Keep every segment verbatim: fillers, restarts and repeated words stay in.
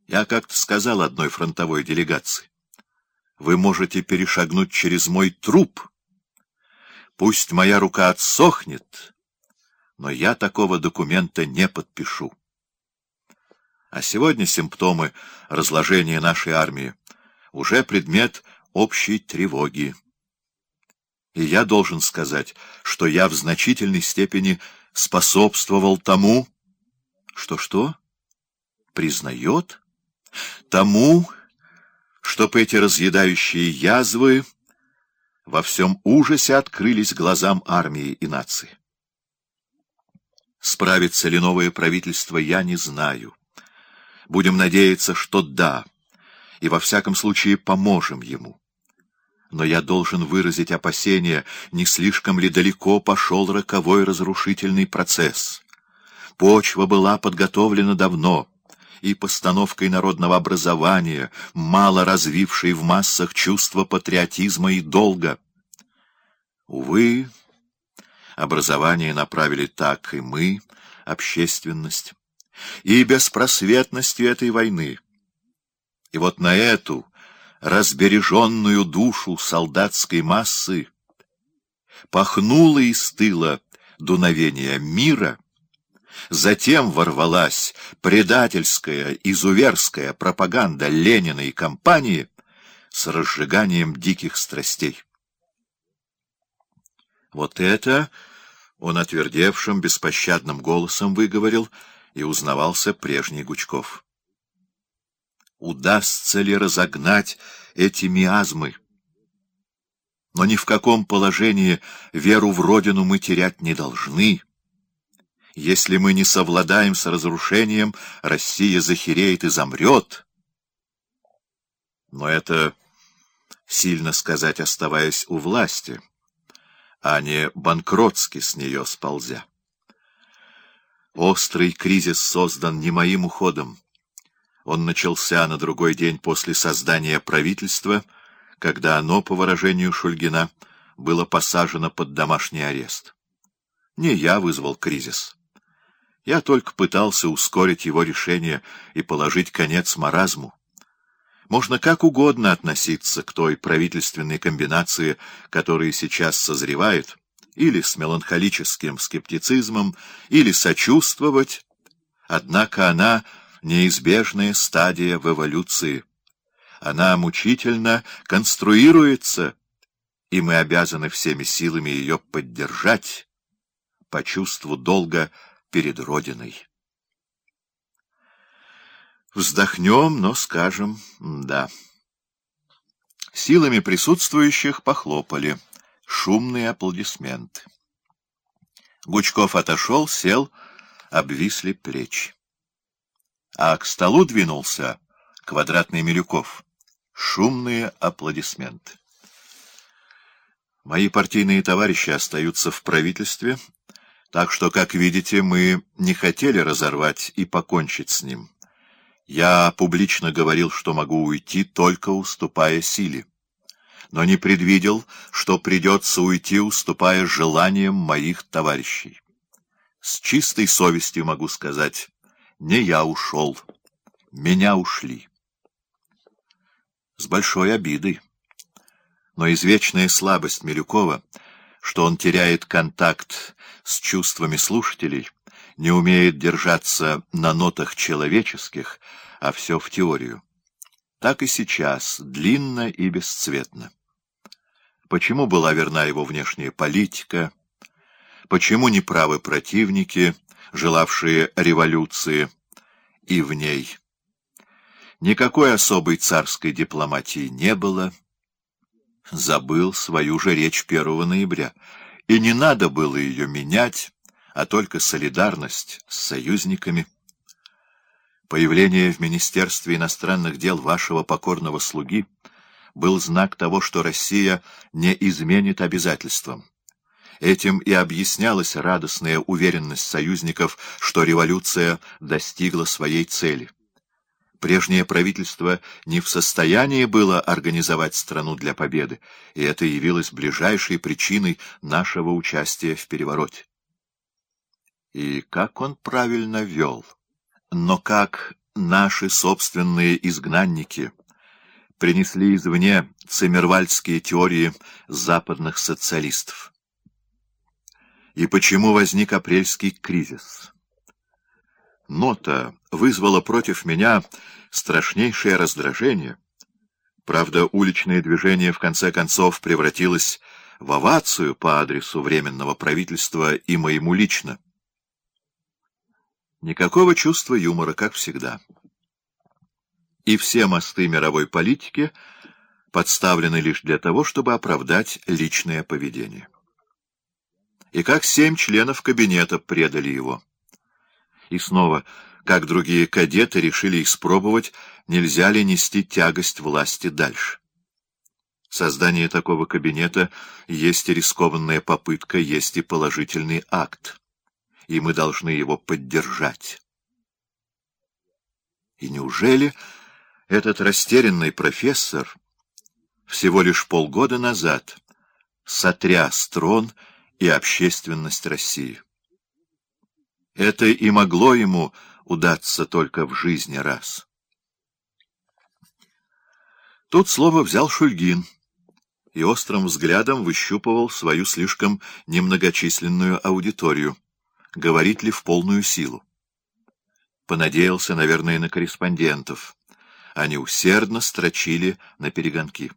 Я как-то сказал одной фронтовой делегации: вы можете перешагнуть через мой труп. Пусть моя рука отсохнет, но я такого документа не подпишу. А сегодня симптомы разложения нашей армии уже предмет общей тревоги. И я должен сказать, что я в значительной степени способствовал тому, что-что? Признает? Тому, чтоб эти разъедающие язвы во всем ужасе открылись глазам армии и нации. Справится ли новое правительство, я не знаю. Будем надеяться, что да, и во всяком случае поможем ему. Но я должен выразить опасение, не слишком ли далеко пошел роковой разрушительный процесс. Почва была подготовлена давно, и постановкой народного образования, мало развившей в массах чувство патриотизма и долга. Увы, образование направили так и мы, общественность, и беспросветностью этой войны. И вот на эту разбереженную душу солдатской массы пахнуло из тыла дуновение мира, затем ворвалась предательская, изуверская пропаганда Ленина и компании с разжиганием диких страстей. Вот это он отвердевшим, беспощадным голосом выговорил, и узнавался прежний Гучков. Удастся ли разогнать эти миазмы? Но ни в каком положении веру в Родину мы терять не должны. Если мы не совладаем с разрушением, Россия захереет и замрет. Но это сильно сказать, оставаясь у власти, а не банкротски с нее сползя. Острый кризис создан не моим уходом. Он начался на другой день после создания правительства, когда оно, по выражению Шульгина, было посажено под домашний арест. Не я вызвал кризис. Я только пытался ускорить его решение и положить конец маразму. Можно как угодно относиться к той правительственной комбинации, которая сейчас созревает, или с меланхолическим скептицизмом, или сочувствовать, однако она неизбежная стадия в эволюции. Она мучительно конструируется, и мы обязаны всеми силами ее поддержать по чувству долга перед Родиной. Вздохнем, но скажем «да». Силами присутствующих похлопали. Шумные аплодисменты. Гучков отошел, сел, обвисли плечи. А к столу двинулся Квадратный Милюков. Шумные аплодисменты. Мои партийные товарищи остаются в правительстве, так что, как видите, мы не хотели разорвать и покончить с ним. Я публично говорил, что могу уйти, только уступая силе, но не предвидел, что придется уйти, уступая желаниям моих товарищей. С чистой совестью могу сказать, не я ушел, меня ушли. С большой обидой. Но извечная слабость Милюкова, что он теряет контакт с чувствами слушателей, не умеет держаться на нотах человеческих, а все в теорию. Так и сейчас, длинно и бесцветно. Почему была верна его внешняя политика? Почему неправы противники, желавшие революции, и в ней? Никакой особой царской дипломатии не было. Забыл свою же речь первого ноября, и не надо было ее менять, а только солидарность с союзниками. Появление в Министерстве иностранных дел вашего покорного слуги был знак того, что Россия не изменит обязательствам. Этим и объяснялась радостная уверенность союзников, что революция достигла своей цели. Прежнее правительство не в состоянии было организовать страну для победы, и это явилось ближайшей причиной нашего участия в перевороте. И как он правильно вел, но как наши собственные изгнанники принесли извне циммервальдские теории западных социалистов. И почему возник апрельский кризис? Нота вызвала против меня страшнейшее раздражение. Правда, уличное движение в конце концов превратилось в овацию по адресу Временного правительства и моему лично. Никакого чувства юмора, как всегда. И все мосты мировой политики подставлены лишь для того, чтобы оправдать личное поведение. И как семь членов кабинета предали его. И снова, как другие кадеты решили испробовать, нельзя ли нести тягость власти дальше. Создание такого кабинета есть и рискованная попытка, есть и положительный акт, и мы должны его поддержать. И неужели этот растерянный профессор всего лишь полгода назад сотряс трон и общественность России? Это и могло ему удаться только в жизни раз. Тут слово взял Шульгин и острым взглядом выщупывал свою слишком немногочисленную аудиторию, говорит ли в полную силу. Понадеялся, наверное, на корреспондентов. Они усердно строчили на перегонки.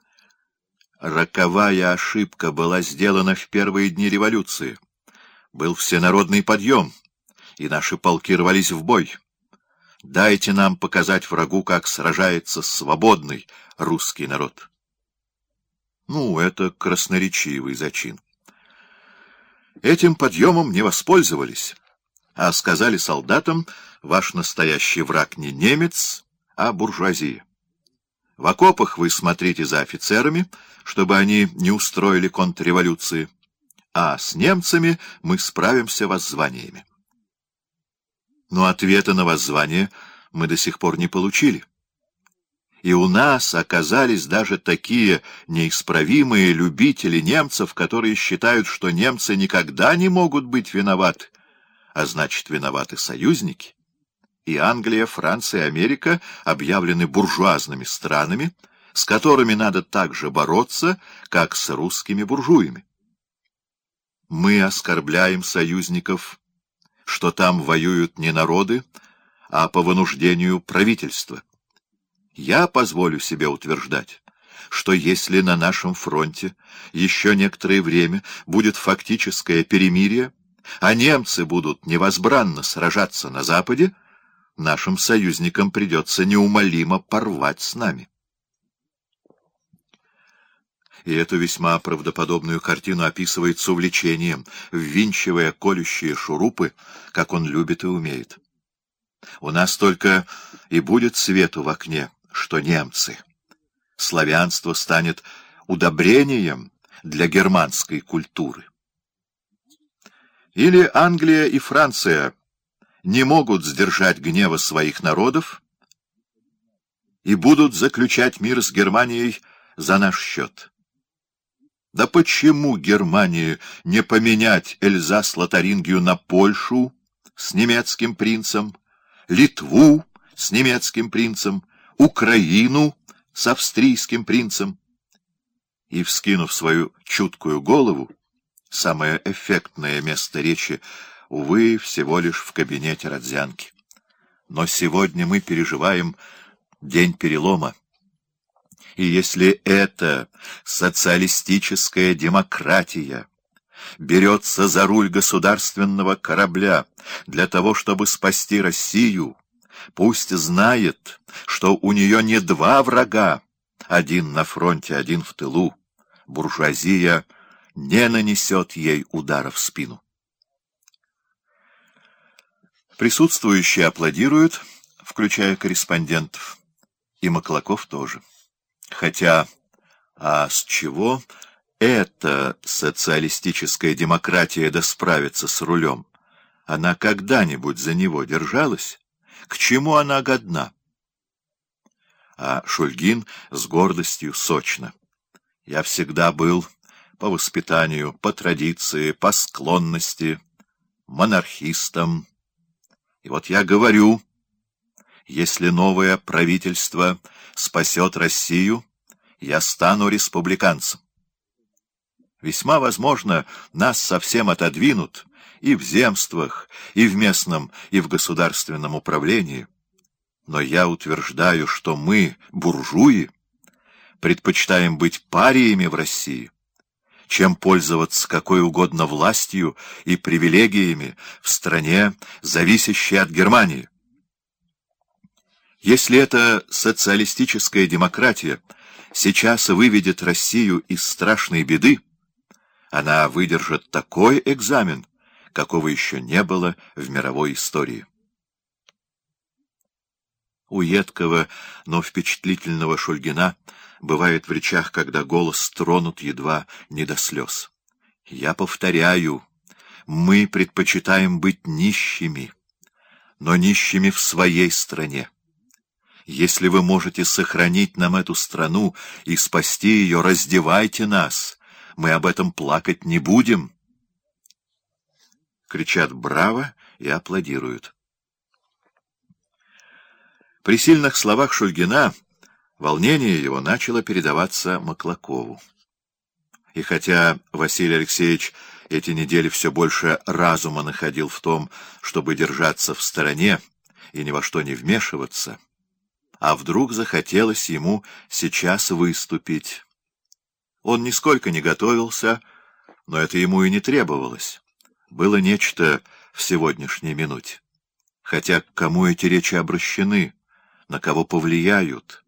Роковая ошибка была сделана в первые дни революции. Был всенародный подъем, и наши полки рвались в бой. Дайте нам показать врагу, как сражается свободный русский народ. Ну, это красноречивый зачин. Этим подъемом не воспользовались, а сказали солдатам: ваш настоящий враг не немец, а буржуазия. В окопах вы смотрите за офицерами, чтобы они не устроили контрреволюции, а с немцами мы справимся воззваниями. Но ответа на воззвание мы до сих пор не получили. И у нас оказались даже такие неисправимые любители немцев, которые считают, что немцы никогда не могут быть виноваты, а значит, виноваты союзники. И Англия, Франция и Америка объявлены буржуазными странами, с которыми надо так же бороться, как с русскими буржуями. Мы оскорбляем союзников, что там воюют не народы, а по вынуждению правительства. Я позволю себе утверждать, что если на нашем фронте еще некоторое время будет фактическое перемирие, а немцы будут невозбранно сражаться на Западе, нашим союзникам придется неумолимо порвать с нами. И эту весьма правдоподобную картину описывает с увлечением, ввинчивая колющие шурупы, как он любит и умеет. У нас только и будет свету в окне, что немцы. Славянство станет удобрением для германской культуры. Или Англия и Франция не могут сдержать гнева своих народов и будут заключать мир с Германией за наш счет. Да почему Германии не поменять Эльзас-Лотарингию на Польшу с немецким принцем, Литву с немецким принцем, Украину с австрийским принцем? И, вскинув свою чуткую голову, самое эффектное место речи, увы, всего лишь в кабинете Родзянки. Но сегодня мы переживаем день перелома. И если эта социалистическая демократия берется за руль государственного корабля для того, чтобы спасти Россию, пусть знает, что у нее не два врага, один на фронте, один в тылу. Буржуазия не нанесет ей удара в спину. Присутствующие аплодируют, включая корреспондентов, и Маклаков тоже. Хотя, а с чего эта социалистическая демократия да справится с рулем? Она когда-нибудь за него держалась? К чему она годна? А Шульгин с гордостью сочно. Я всегда был по воспитанию, по традиции, по склонности монархистом. И вот я говорю, Если новое правительство спасет Россию, я стану республиканцем. Весьма возможно, нас совсем отодвинут и в земствах, и в местном, и в государственном управлении. Но я утверждаю, что мы, буржуи, предпочитаем быть париями в России, чем пользоваться какой угодно властью и привилегиями в стране, зависящей от Германии. Если эта социалистическая демократия сейчас выведет Россию из страшной беды, она выдержит такой экзамен, какого еще не было в мировой истории. У едкого, но впечатлительного Шульгина бывает в речах, когда голос тронут едва не до слез. Я повторяю, мы предпочитаем быть нищими, но нищими в своей стране. Если вы можете сохранить нам эту страну и спасти ее, раздевайте нас, мы об этом плакать не будем. Кричат «Браво!» и аплодируют. При сильных словах Шульгина волнение его начало передаваться Маклакову. И хотя Василий Алексеевич эти недели все больше разума находил в том, чтобы держаться в стороне и ни во что не вмешиваться, а вдруг захотелось ему сейчас выступить. Он нисколько не готовился, но это ему и не требовалось. Было нечто в сегодняшней минуте. Хотя к кому эти речи обращены, на кого повлияют?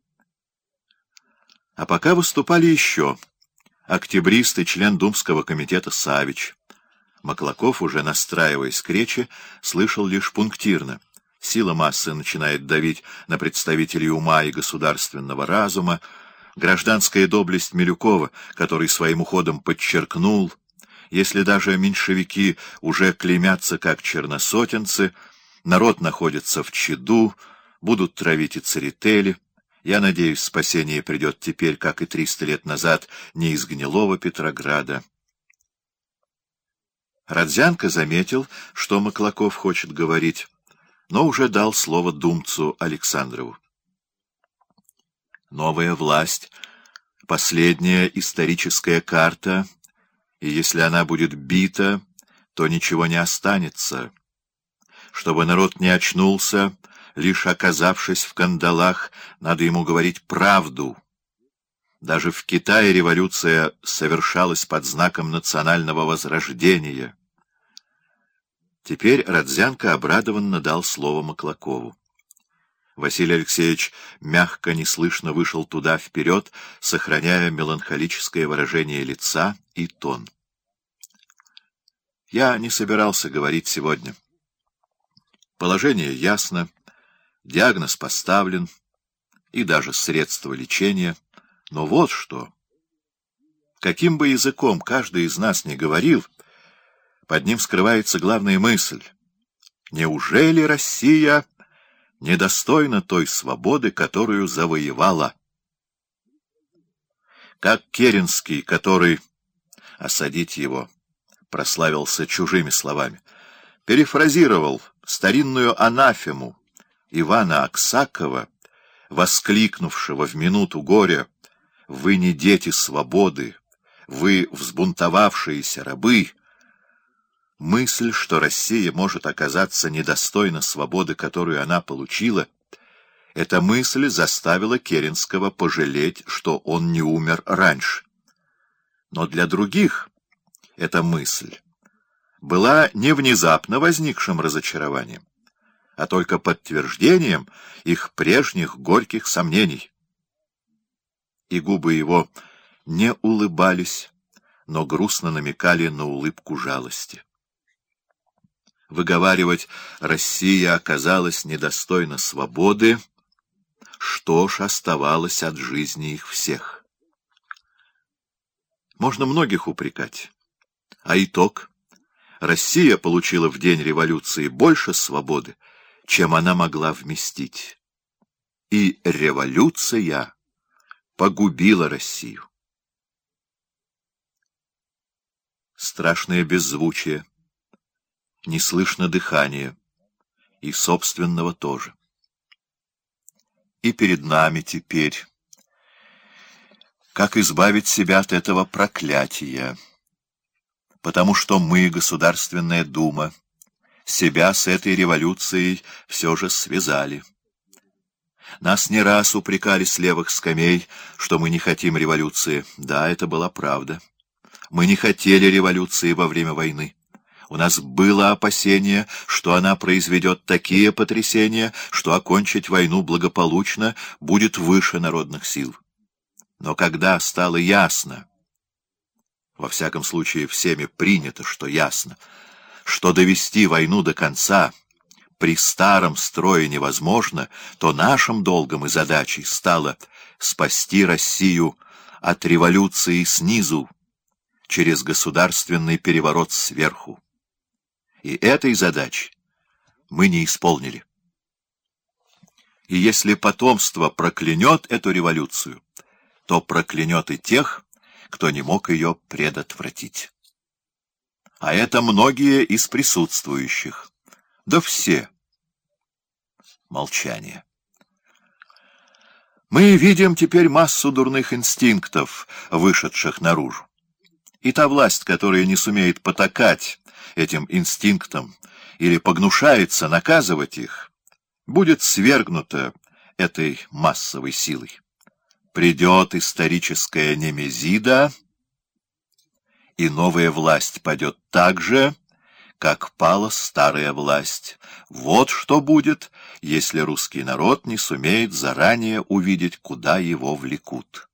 А пока выступали еще октябрист и член Думского комитета Савич. Маклаков, уже настраиваясь к речи, слышал лишь пунктирно. Сила массы начинает давить на представителей ума и государственного разума. Гражданская доблесть Милюкова, который своим уходом подчеркнул, если даже меньшевики уже клеймятся как черносотенцы, народ находится в чаду, будут травить и церетели. Я надеюсь, спасение придет теперь, как и триста лет назад, не из гнилого Петрограда. Родзянко заметил, что Маклаков хочет говорить, но уже дал слово думцу Александрову. Новая власть — последняя историческая карта, и если она будет бита, то ничего не останется. Чтобы народ не очнулся, лишь оказавшись в кандалах, надо ему говорить правду. Даже в Китае революция совершалась под знаком национального возрождения. Теперь Родзянко обрадованно дал слово Маклакову. Василий Алексеевич мягко, неслышно вышел туда вперед, сохраняя меланхолическое выражение лица и тон. Я не собирался говорить сегодня. Положение ясно. Диагноз поставлен, и даже средства лечения. Но вот что. Каким бы языком каждый из нас ни говорил, под ним скрывается главная мысль. Неужели Россия недостойна той свободы, которую завоевала? Как Керенский, который, осадить его, прославился чужими словами, перефразировал старинную анафему Ивана Аксакова, воскликнувшего в минуту горя: «Вы не дети свободы, вы взбунтовавшиеся рабы», мысль, что Россия может оказаться недостойна свободы, которую она получила, эта мысль заставила Керенского пожалеть, что он не умер раньше. Но для других эта мысль была не внезапно возникшим разочарованием, а только подтверждением их прежних горьких сомнений. И губы его не улыбались, но грустно намекали на улыбку жалости. Выговаривать «Россия оказалась недостойна свободы», что ж оставалось от жизни их всех? Можно многих упрекать. А итог? Россия получила в день революции больше свободы, чем она могла вместить. И революция погубила Россию. Страшное беззвучие, не слышно дыхания, и собственного тоже. и перед нами теперь. Как избавить себя от этого проклятия? Потому что мы, Государственная Дума, себя с этой революцией все же связали. Нас не раз упрекали с левых скамей, что мы не хотим революции. Да, это была правда. Мы не хотели революции во время войны. У нас было опасение, что она произведет такие потрясения, что окончить войну благополучно будет выше народных сил. Но когда стало ясно, во всяком случае всеми принято, что ясно, что довести войну до конца при старом строе невозможно, то нашим долгом и задачей стало спасти Россию от революции снизу, через государственный переворот сверху. И этой задачи мы не исполнили. И если потомство проклянет эту революцию, то проклянет и тех, кто не мог ее предотвратить. А это многие из присутствующих. Да все. Молчание. Мы видим теперь массу дурных инстинктов, вышедших наружу. И та власть, которая не сумеет потакать этим инстинктам или погнушается наказывать их, будет свергнута этой массовой силой. Придет историческая немезида, и новая власть падет так же, как пала старая власть. Вот что будет, если русский народ не сумеет заранее увидеть, куда его влекут.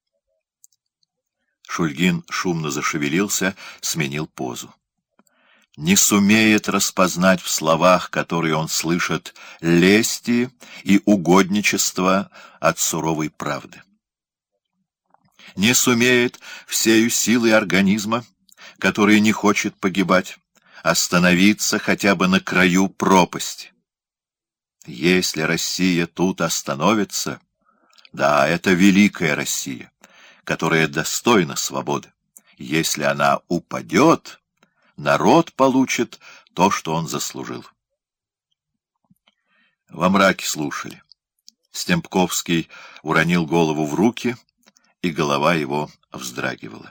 Шульгин шумно зашевелился, сменил позу. Не сумеет распознать в словах, которые он слышит, лести и угодничества от суровой правды. Не сумеет всею силой организма, который не хочет погибать, остановиться хотя бы на краю пропасти. Если Россия тут остановится, да, это великая Россия, которая достойна свободы. Если она упадет, народ получит то, что он заслужил. Во мраке слушали. Стемпковский уронил голову в руки, и голова его вздрагивала.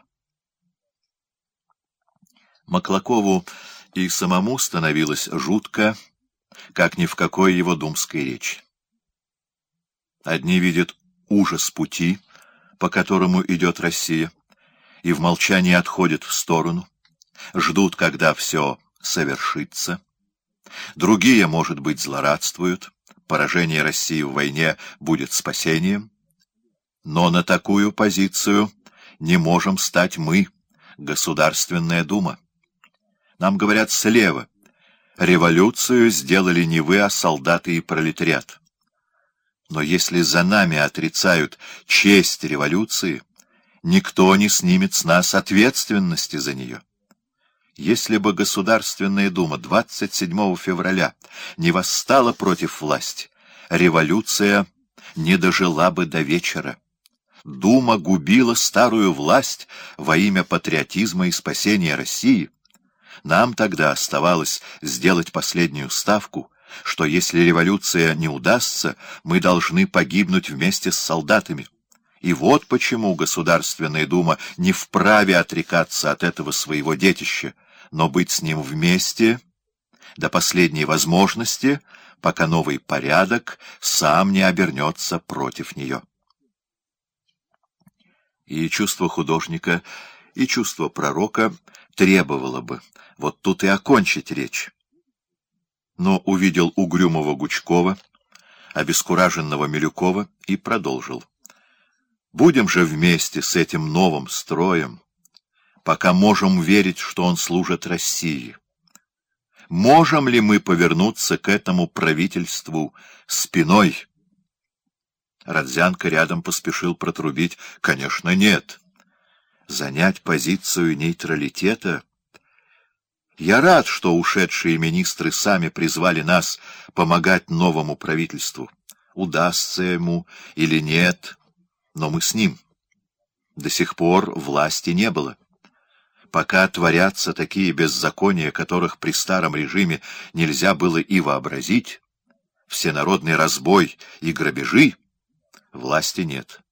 Маклакову и самому становилось жутко, как ни в какой его думской речи. Одни видят ужас пути, по которому идет Россия, и в молчании отходят в сторону, ждут, когда все совершится. Другие, может быть, злорадствуют, поражение России в войне будет спасением. Но на такую позицию не можем стать мы, Государственная Дума. Нам говорят слева: революцию сделали не вы, а солдаты и пролетариат. Но если за нами отрицают честь революции, никто не снимет с нас ответственности за нее. Если бы Государственная Дума двадцать седьмого февраля не восстала против власти, революция не дожила бы до вечера. Дума губила старую власть во имя патриотизма и спасения России. Нам тогда оставалось сделать последнюю ставку, что если революция не удастся, мы должны погибнуть вместе с солдатами. И вот почему Государственная Дума не вправе отрекаться от этого своего детища, но быть с ним вместе до последней возможности, пока новый порядок сам не обернется против нее. И чувство художника, и чувство пророка требовало бы вот тут и окончить речь. Но увидел угрюмого Гучкова, обескураженного Милюкова и продолжил. Будем же вместе с этим новым строем, пока можем верить, что он служит России. Можем ли мы повернуться к этому правительству спиной? Родзянко рядом поспешил протрубить: конечно, нет. Занять позицию нейтралитета? Я рад, что ушедшие министры сами призвали нас помогать новому правительству. Удастся ему или нет, но мы с ним. До сих пор власти не было. Пока творятся такие беззакония, которых при старом режиме нельзя было и вообразить, всенародный разбой и грабежи, власти нет.